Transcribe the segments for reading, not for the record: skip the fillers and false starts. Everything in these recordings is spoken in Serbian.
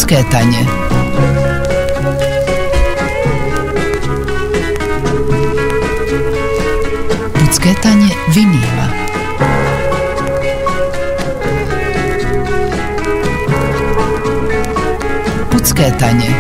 Pucketanje. Pucketanje vinila. Pucketanje.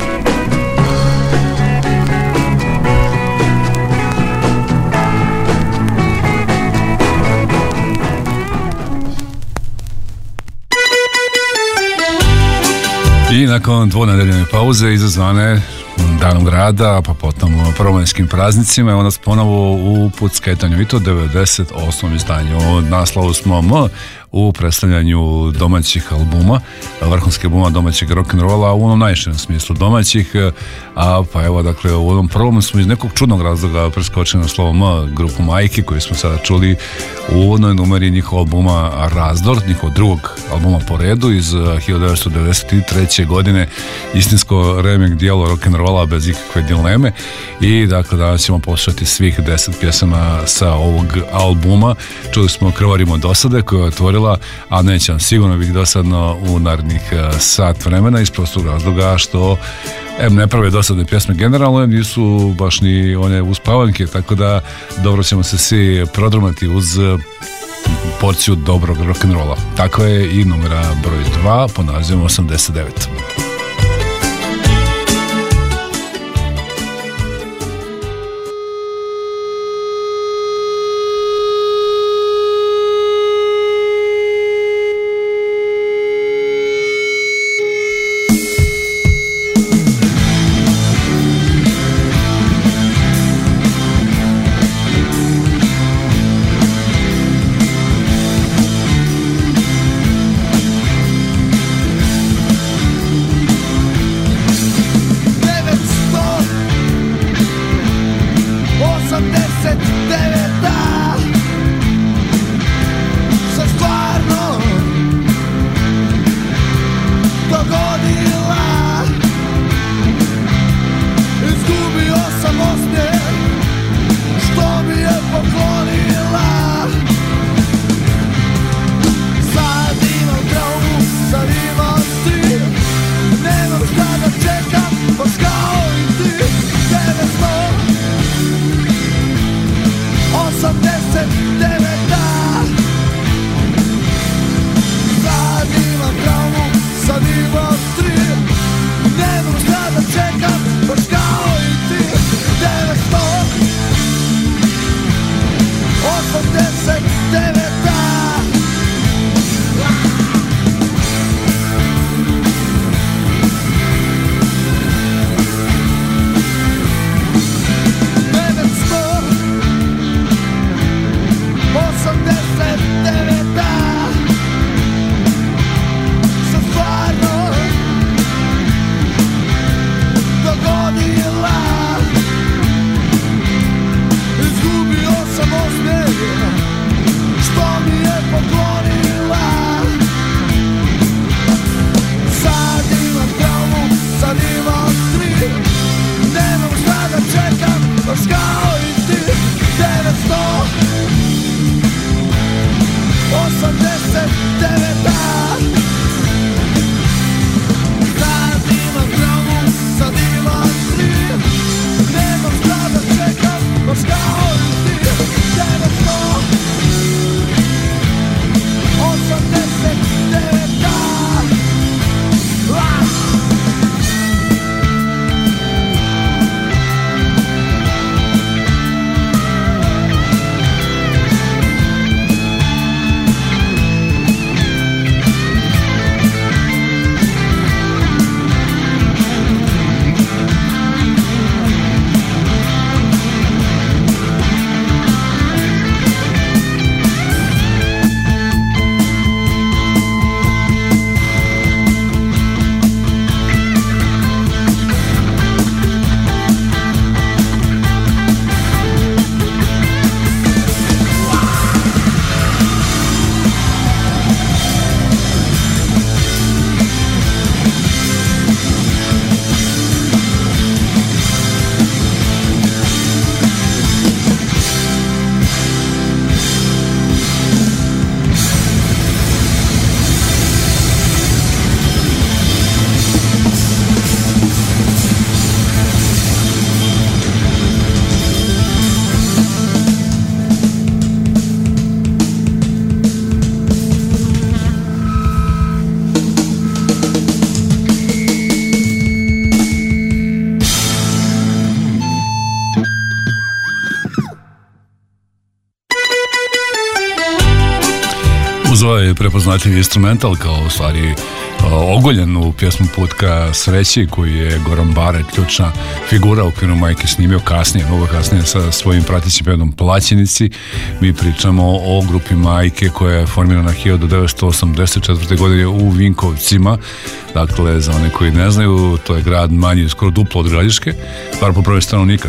I nakon dvonedeljne pauze izazvane danom grada, pa potom prvomajskim praznicima, onda smo ponovo u Pucketanju i to 98. izdanju. Naslovu smo M u predstavljanju domaćih albuma, vrhunskih albuma domaćeg rock'n'rolla, u onom najširem smislu domaćih, pa evo, dakle, u onom prvom smo iz nekog čudnog razloga preskočili na slovo M, grupu Majke, koju smo sada čuli u uvodnoj numeri njihovog albuma Razdor, njihovog drugog albuma po redu iz 1993. godine, istinsko remek dijelo rock'n'rolla bez ikakve dileme. I dakle, danas ćemo poslušati svih 10 pjesama sa ovog albuma. Čuli smo Krvarimo dosade koja je otvorila, a neće vam sigurno biti dosadno u narednih sat vremena iz prostog razloga što ne prave dosadne pjesme generalno, nisu baš ni one uspavanke, tako da dobro ćemo se svi prodrmati uz porciju dobrog rock'n'rolla. Tako je i numera broj 2 po nazivom 89. uz ovaj prepoznatljiv instrumental kao u stvari ogoljen u pjesmu Put ka sreći, koji je Goran Bare, ključna figura u okviru Majke, snimio kasnije, mnogo kasnije sa svojim pratećim bendom Plaćenici. Mi pričamo o grupi Majke koja je formirana 1984. godine u Vinkovcima. Dakle, za one koji ne znaju, to je grad manji skoro duplo od Gradiške, bar po broju stanovnika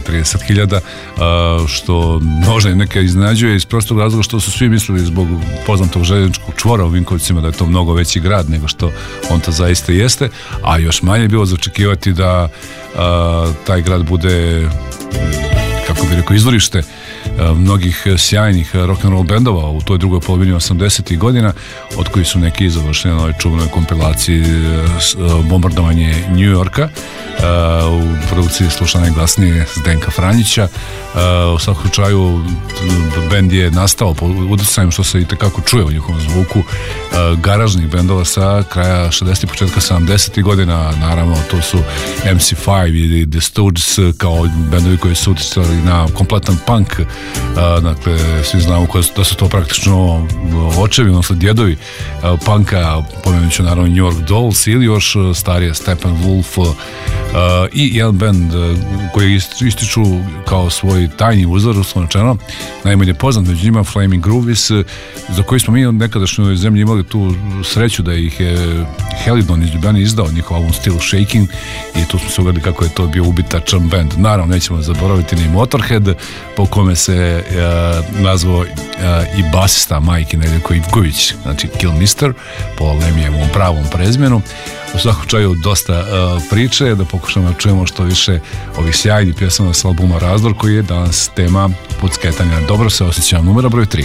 30.000, što možda i neke iznenađuje iz prostog razloga što su svi mislili zbog poznatog željezničkog čvora u Vinkovcima da je to mnogo veći grad nego što on to zaista jeste, a još manje je bilo za očekivati da taj grad bude, kako bih rekao, izvorište mnogih sjajnih rock'n'roll bendova u toj drugoj polovini 80. godina, od kojih su neki završeni na ovoj čuvenoj kompilaciji Bombardovanje New Yorka, u produkciji sluša najglasnije Zdenka Franjića. U svakom slučaju bend je nastao pod utjecajem, što se i tekako čuje u njihovom zvuku, garažnih bendova sa kraja 60. početka 70. godina. Naravno, to su MC5 i The Stooges kao bendovi koji su utjecali na kompletan punk. Dakle, svi znamo da su to praktično očevi, odnosno djedovi punka, pomenut ću naravno New York Dolls ili još starije Steppenwolf, i jedan band koji ističu kao svoj tajni uzor, uslovno rečeno, najmanje poznat među njima, Flaming Groovies, za koji smo mi u nekadašnjoj zemlji imali tu sreću da ih je Helidon iz Ljubljane izdao njihov album Still Shaking, i tu smo se ugledali kako je to bio ubitačan band. Naravno, nećemo zaboraviti ni Motorhead, po kome se nazvao i basista Majke Nedeljko Ivković, znači Kill Mister, po Lemijevom pravom prezmenu. U svakom slučaju dosta priče, da pokušamo da čujemo što više ovih sjajnih pjesama s albuma Razdor, koji je danas tema Pucketanja. Dobro se osjećam, numera broj 3.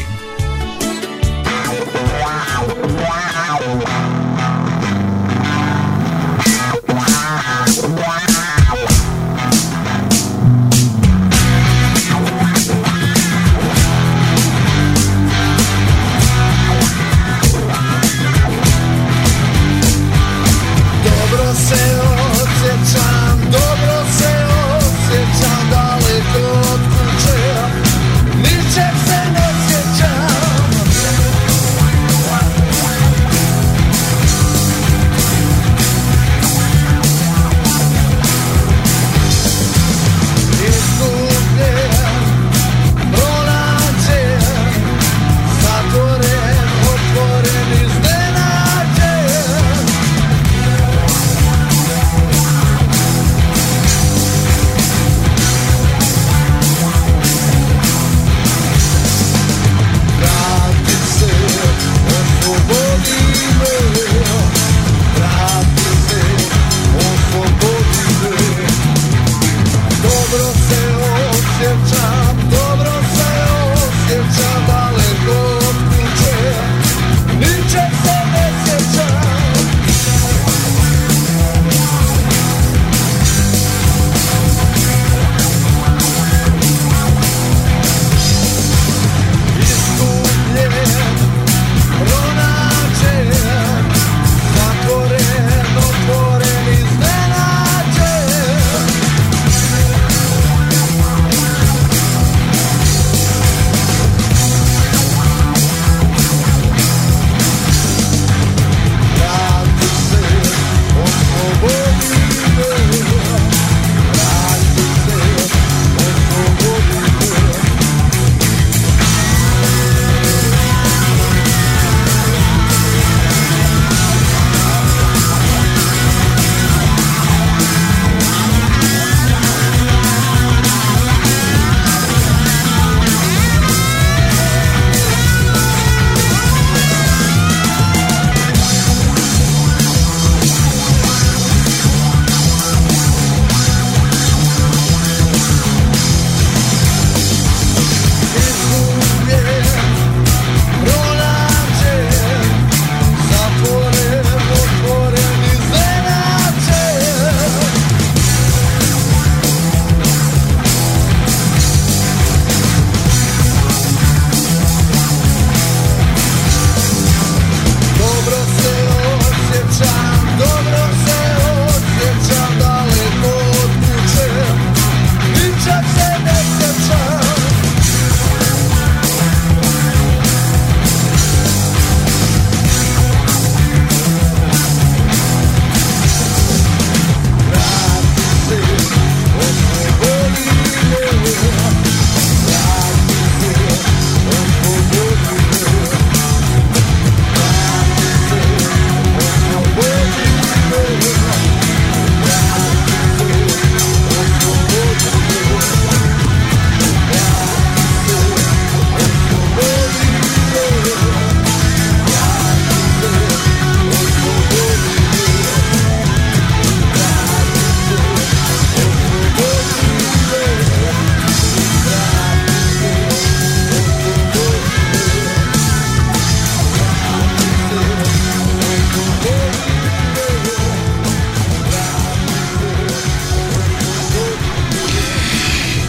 Daleko od kuće, ničeg se ne sjećam.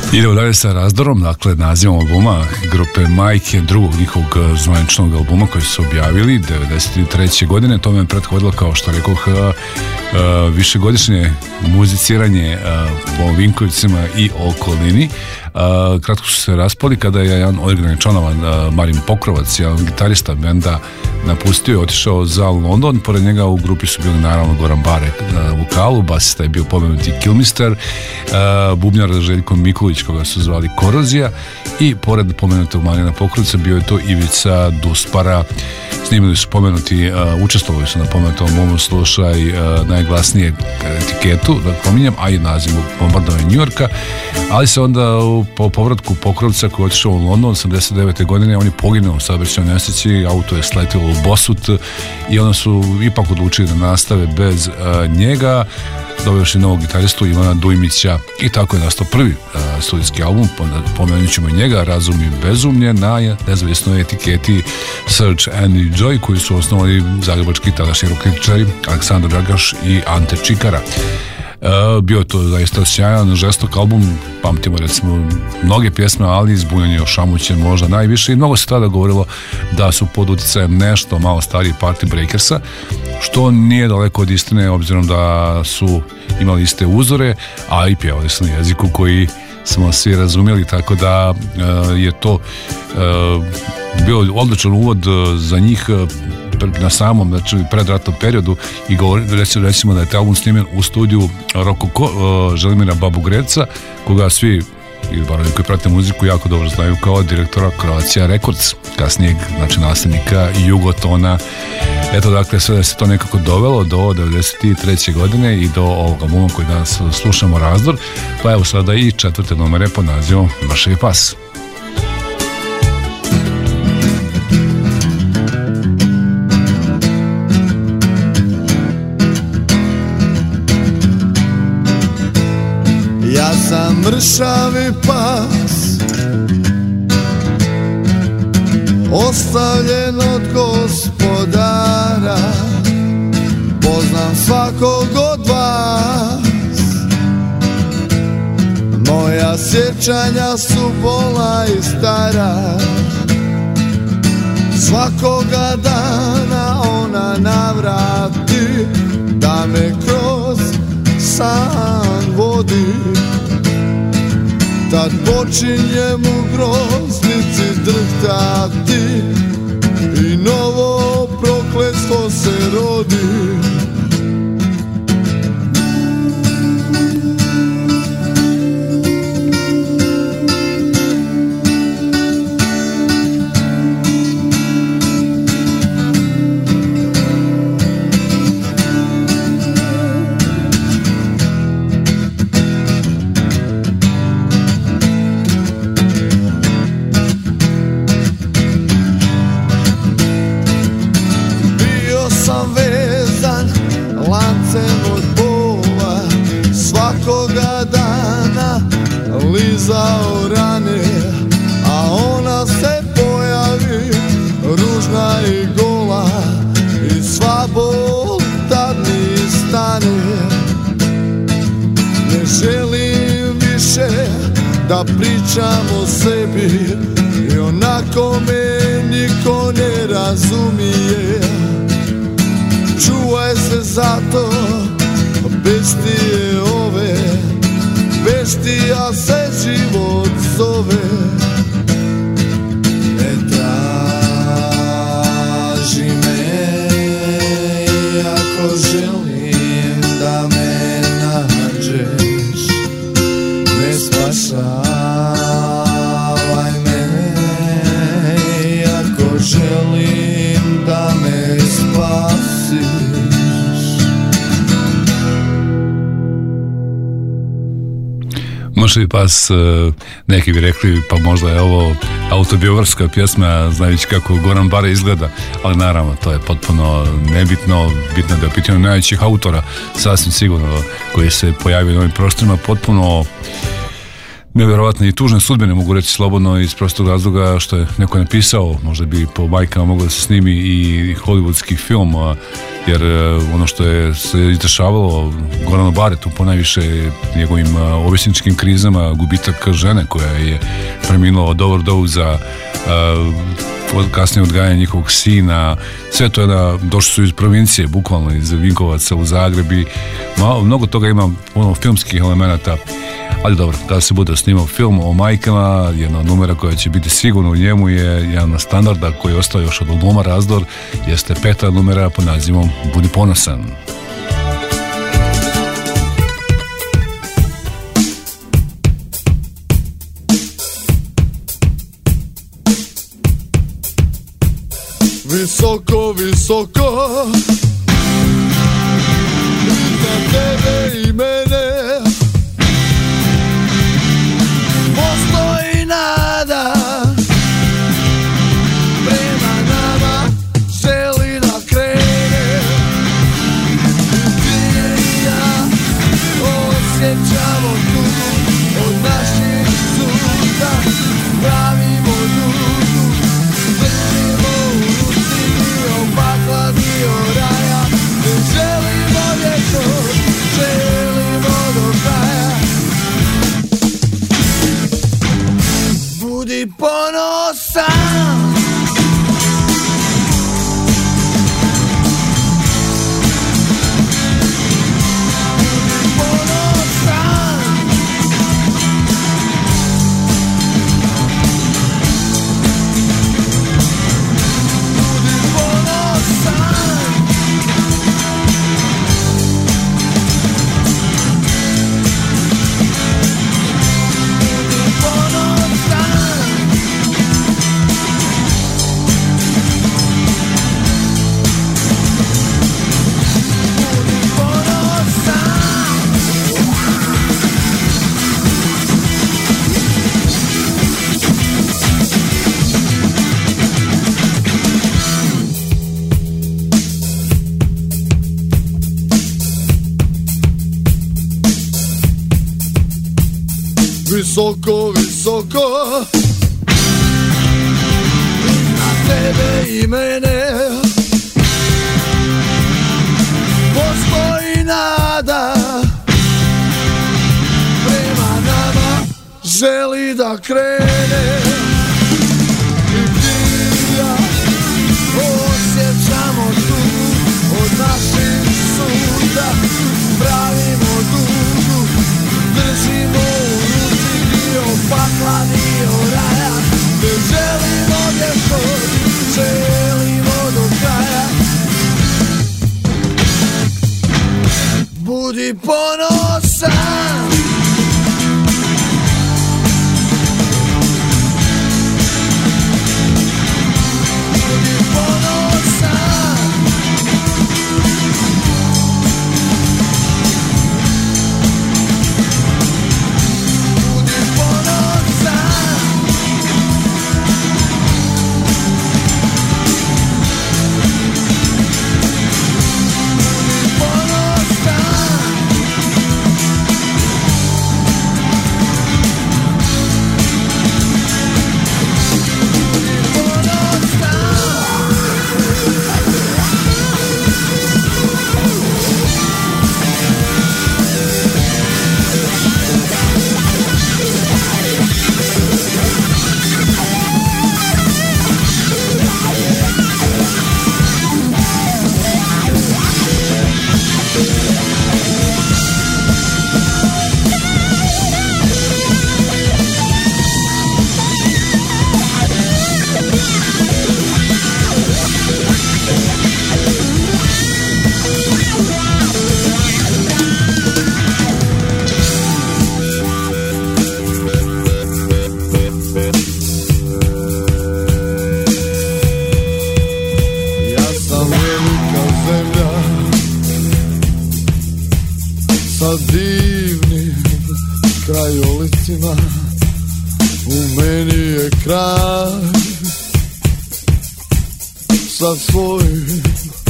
Idemo dalje sa Razdorom, dakle nazivom albuma grupe Majke, drugog njihovog zvaničnog albuma koji su objavili 1993. godine. Tome je prethodilo, kao što rekoh, višegodišnje muziciranje po Vinkovicima i okolini. Kratko su se raspali kada je jedan originalni članova, Marin Pokrovac, jedan gitarista benda, napustio i otišao za London. Pored njega u grupi su bili naravno Goran Barek na vokalu, basista je bio pomenuti Kilmister, bubnjar Željko Mikulić koga su zvali Korozija i pored pomenutog Marina Pokrovca bio je to Ivica Duspara. Snimili su pomenuti, učestvovali su na pomenutom Momo Slušaj, najglasnije etiketu, da pominjam, a i naziv bombardovanja New Yorka, ali se onda po povratku Pokrovca koji je otišao u London 89. godine, on je poginuo u saobraćajnoj nesreći, auto je sletilo u Bosut i onda su ipak odlučili da nastave bez njega, dovešli novog gitaristu Ivana Dujmića i tako je nastao prvi studijski album, pomenut ćemo i njega, Razum i bezumlje, na nezavisnoj etiketi Search and Enjoy, koju su osnovali zagrebački tadašnji rockkritičari Aleksandar Dragaš i Ante Čikara. Bio je to zaista sjajan, žestok album, pamtimo recimo mnoge pjesme, ali Zbunjanje o šamuće možda najviše i mnogo se tada govorilo da su pod uticajem nešto malo stariji Party Breakersa, što nije daleko od istine obzirom da su imali iste uzore, a i pjevali su na jeziku koji smo svi razumjeli, tako da je to bio odličan uvod za njih na samom, znači predratnom periodu i recimo da je taj album snimljen u studiju Rokoko Želimira Babugreca, koga svi ili bar oni koji prate muziku jako dobro znaju kao direktora Croatia Records, kasnijeg, znači nasljednika Jugotona. Eto, dakle, sve da se to nekako dovelo do 1993. godine i do ovog albuma koji danas slušamo, Razdor, pa evo sada i četvrte numere pod nazivom Mršavi pas. Ja sam mršavi pas, ostavljen od gospodara, poznam svakog od vas. Moja sjećanja su bolna i stara, svakoga dana ona navrati, da me kroz san vodi. Tad počinjem u groznici drhtati i novo prokletstvo se rodi. Lizao rane, a ona se pojavi ružna i gola i sva bol tad mi stane. Ne želim više da pričam o sebi, i onako me niko ne razumije. Čuvaj se zato, bestije ove, beštija se život zove. Ne traži me, ako želim da me nađeš. Ne spašavaj me, ako želim da me spasiš. Mršavi pas, neki bi rekli pa možda je ovo autobiografska pjesma, znajući kako Goran Bare izgleda, ali naravno to je potpuno nebitno, bitno da je pitanje najvećih autora, sasvim sigurno, koji se pojavio na ovim prostorima, potpuno nevjerovatne i tužne sudbine, mogu reći slobodno, iz prostog razloga što je neko napisao, možda bi po bajkama moglo da se snimi i hollywoodski film, jer ono što je se izdešavalo Goranu Baretu ponajviše njegovim ovisničkim krizama, gubitak žene koja je preminula od overdoza, kasnije odgajanje njihovog sina, sve to je došli su iz provincije, bukvalno iz Vinkovaca u Zagreb i mnogo toga ima, puno filmskih elemenata. Ali dobro, kada se bude snimao film o majkama, jedna od numera koja će biti sigurno u njemu je jedan standarda koji je ostao još od albuma Razdor, jeste 5. numera pod nazivom Budi ponosan. Visoko, visoko na tebe i mene postoji nada, prema nama želi da krene. Ti i ja osjećamo tu od naših suda, pravimo dugu, držimo u ruci dio pakla, dio raja. Ne želimo vječno, želimo do kraja. Budi ponosan, budi ponosan, budi ponosan, budi ponosan. Visoko, visoko na tebe i mene postoji nada, prema nama želi da krene. I ti i ja osjećamo tu od naših suda, pravimo dugu, držimo u ruci dio pakla, dio raja. Ne želimo vječno, želimo do kraja. Budi ponosan, budi ponosan, budi ponosan, budi ponosan. Sa divnim krajolicima, u meni je kraj. Sa svojim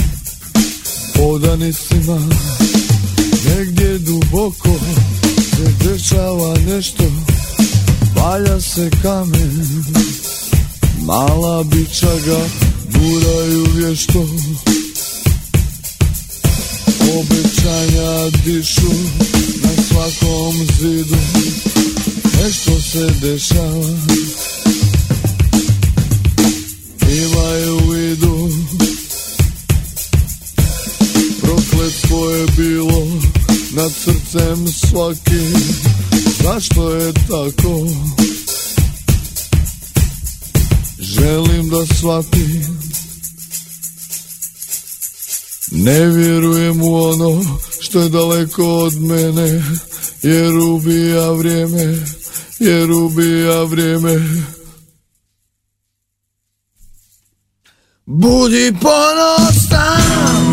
podanicima, negdje duboko se dešava nešto valja se kamen, mala bića ga guraju vješto, obećanja dišu na svakom zidu, nešto se dešava, imaj u vidu, prokletstvo je bilo nad srcem svakim, zašto je tako? Želim da shvatim, ne vjerujem u ono što je daleko od mene, jer ubija vrijeme, jer ubija vrijeme. Budi ponosan,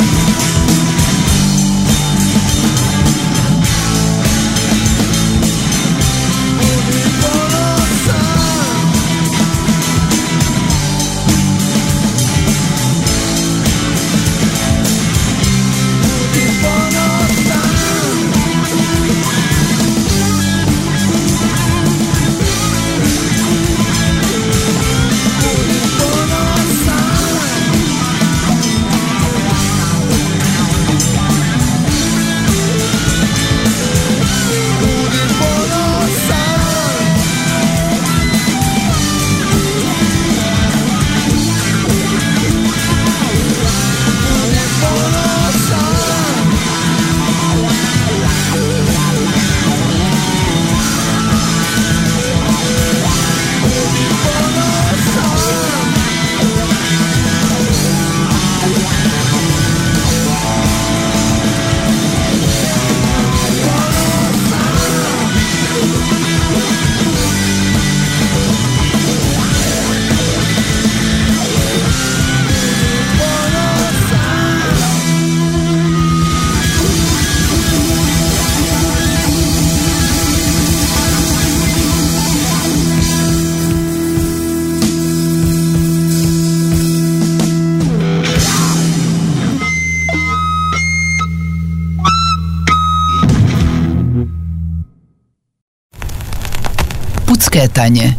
Pucketanje.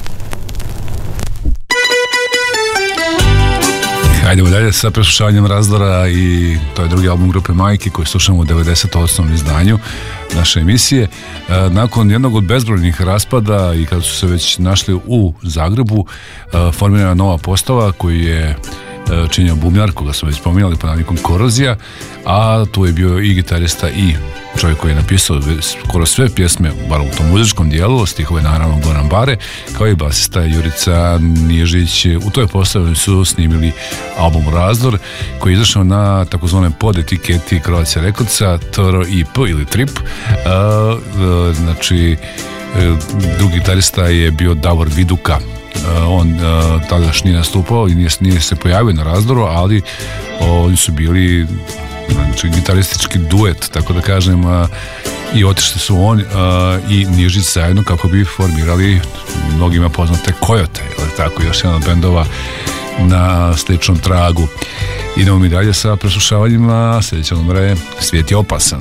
Hajdemo dalje sa preslušavanjem Razdora i to je drugi album grupe Majki koji slušamo u 98. izdanju naše emisije. Nakon jednog od bezbrojnih raspada i kada su se već našli u Zagrebu, formirana nova postava koji je činio bubnjar, koga smo već spominjali pod nazivom Korozija, a tu je bio i gitarista i čovjek koji je napisao skoro sve pjesme, bar u tom muzičkom dijelu, stihove naravno Goran Bare, kao i basista Jurica Niježić. U toj postavi su snimili album Razdor, koji je izašao na takozvanom podetiketi Croatia Recordsa, TRIP ili TRIP. Znači, drugi gitarista je bio Davor Viduka. On tada još nije nastupao i nije se pojavio na Razdoru, ali oni su bili gitaristički duet, tako da kažem, i otišli su on i Nižić zajedno kako bi formirali mnogima poznate Kojote, tako, još jedan od bendova na sličnom tragu. Idemo mi dalje sa preslušavanjima. Sljedeća numera je Svijet je opasan.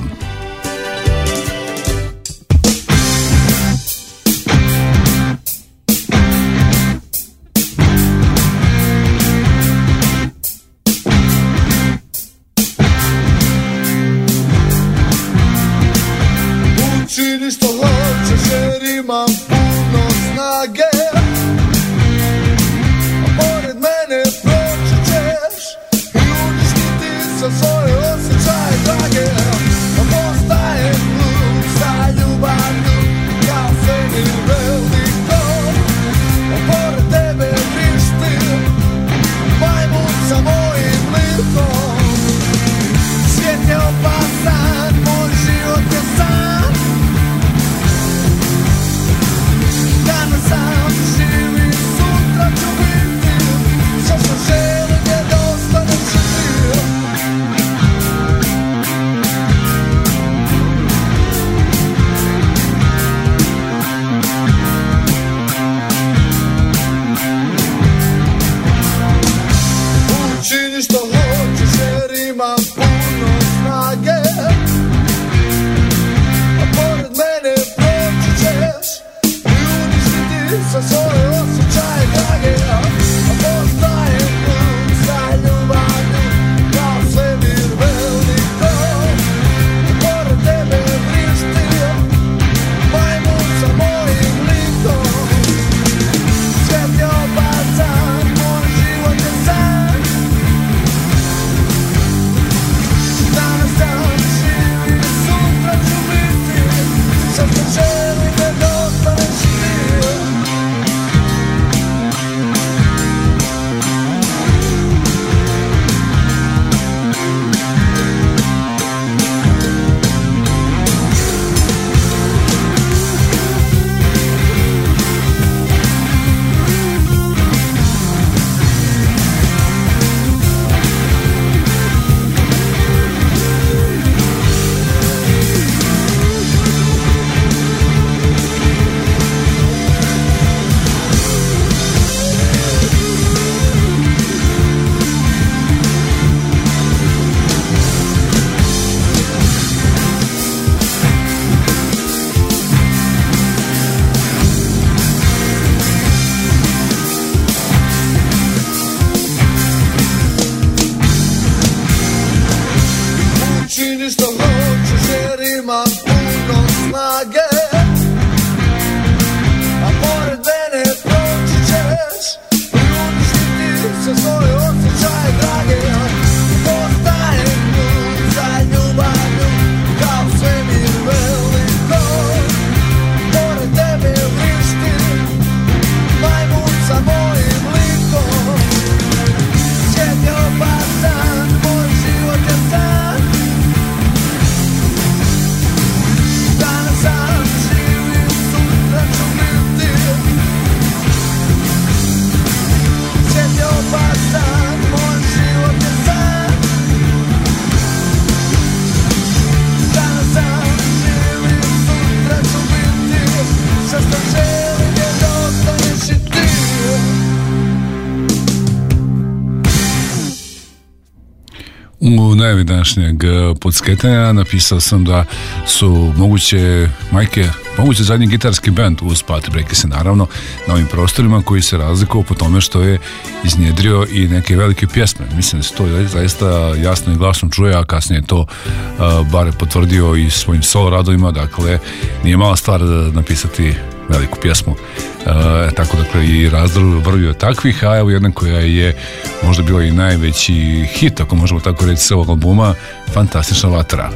U najavi današnjeg podsketanja napisao sam da su moguće zadnji gitarski band uz Pat Brekise, naravno, na ovim prostorima, koji se razlikovao po tome što je iznjedrio i neke velike pjesme. Mislim da se to zaista jasno i glasno čuje, a kasnije je to bare potvrdio i svojim solo radovima. Dakle, nije mala stvar napisati veliku pjesmu. Tako dakle i razvrvio takvih, a evo jedna koja je možda bila i najveći hit, ako možemo tako reći, s ovog albuma, Fantastična vatra.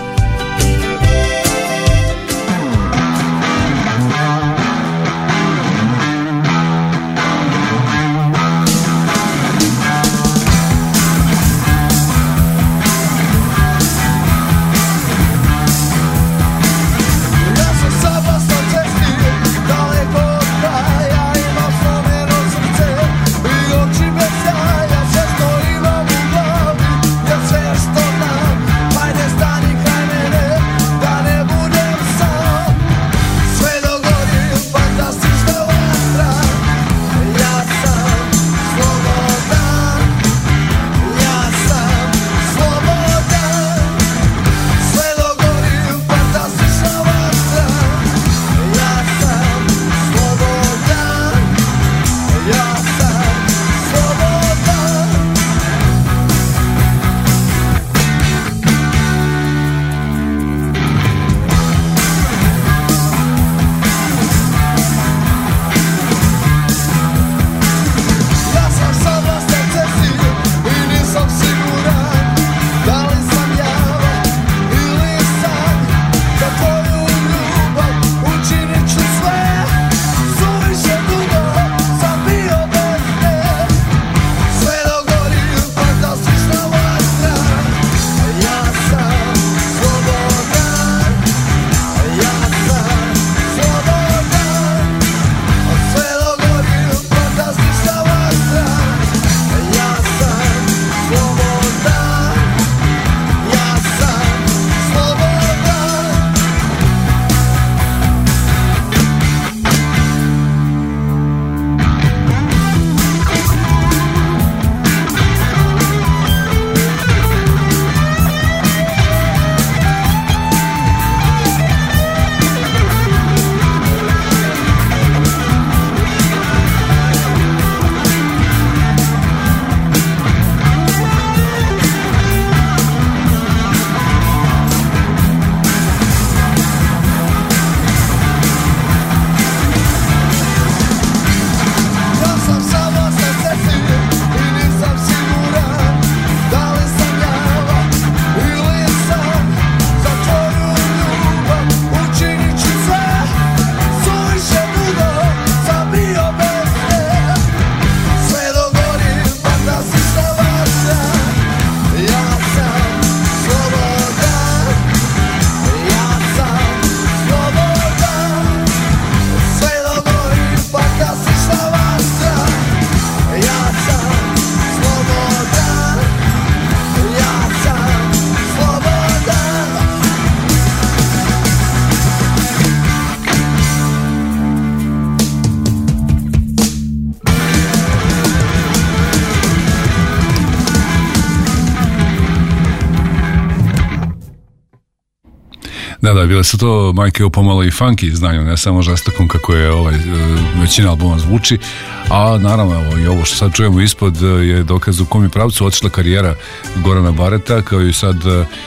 Da, bile su to majke pomalo i funky znanju, ne samo žestokom kako je većina albuma zvuči, a naravno i ovo što sad čujemo ispod je dokaz u kom je pravcu otišla karijera Gorana Bareta, kao i sad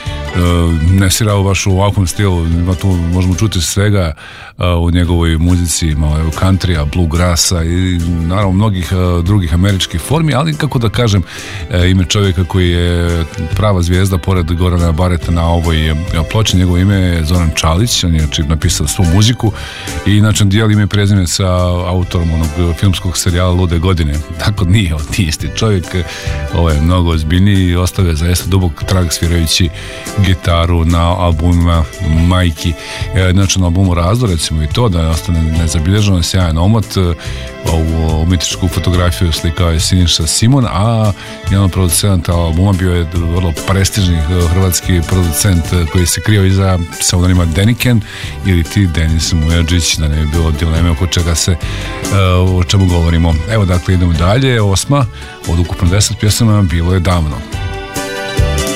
ne svira baš u ovakvom stilu, tu možemo čuti svega u njegovoj muzici, malo je countrya, bluegrassa i naravno mnogih drugih američkih formi, ali kako da kažem, ime čovjeka koji je prava zvijezda pored Gorana Bareta na ovoj ploči, njegovo ime je Zoran Čalić, on je napisao svu muziku i inače dijeli ime i prezime sa autorom onog filmskog serijala Lude godine, tako nije isti čovjek, ovo je mnogo ozbiljniji i ostavio zaista dubok trag svirajući gitaru na albumima majki. Znači na albumu Razdor, recimo i to, da ostane nezabilježeno, sjajan omot, ovu umjetničku fotografiju slikao je Siniša Simon, a jedan od producenta albuma bio je vrlo prestižni hrvatski producent koji se krio iza pseudonima Deniken ili ti Denis Mujađić, da ne bi bilo dileme oko čega se o čemu govorimo. Evo dakle idemo dalje, 8. od ukupno 10 pjesama Bilo je davno.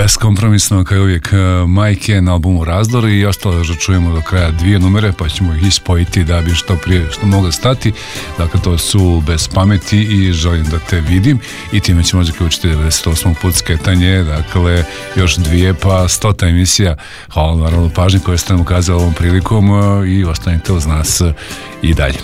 Beskompromisno kao uvijek Majke na albumu Razdor i ostalo da čujemo do kraja 2 numere pa ćemo ih ispojiti da bi što prije što moglo stati. Dakle, to su Bez pameti i Želim da te vidim i time ćemo zaključiti 98. put sketanje. Dakle, još 2 pa 100. emisija. Hvala naravno pažnji koju ste nam ukazali ovom prilikom i ostanite uz nas i dalje.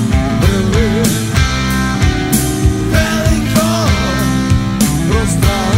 Veliko prostranstvo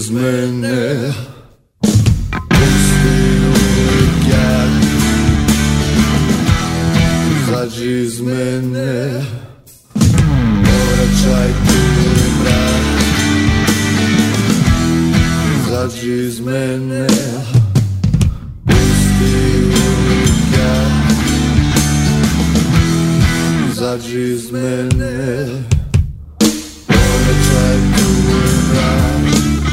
iz mene, pusti uvijek jak, izađi iz mene, povraćaj tu mrak, izađi iz mene, pusti uvijek jak, izađi iz mene, povraćaj tu mrak.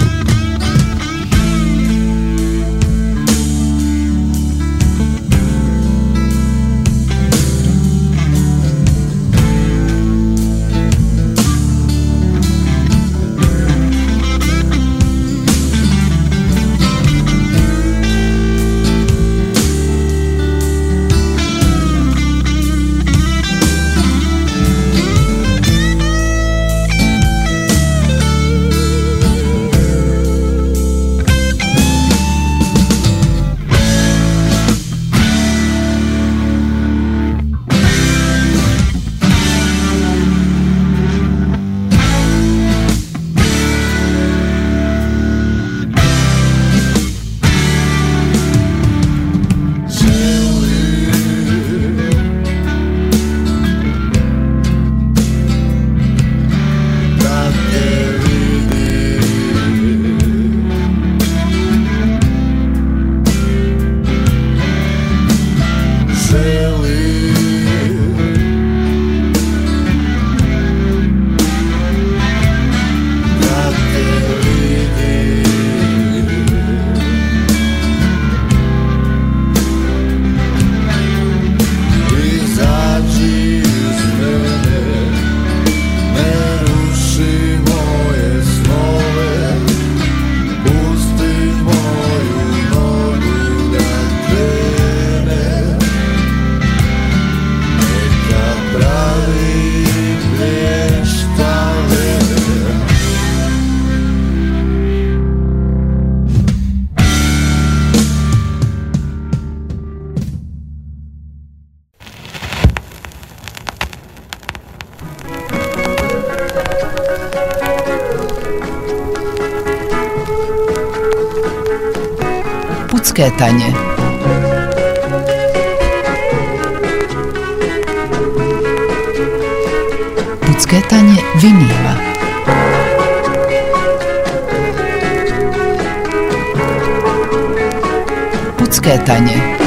Pucketanje. Pucketanje vinila. Pucketanje.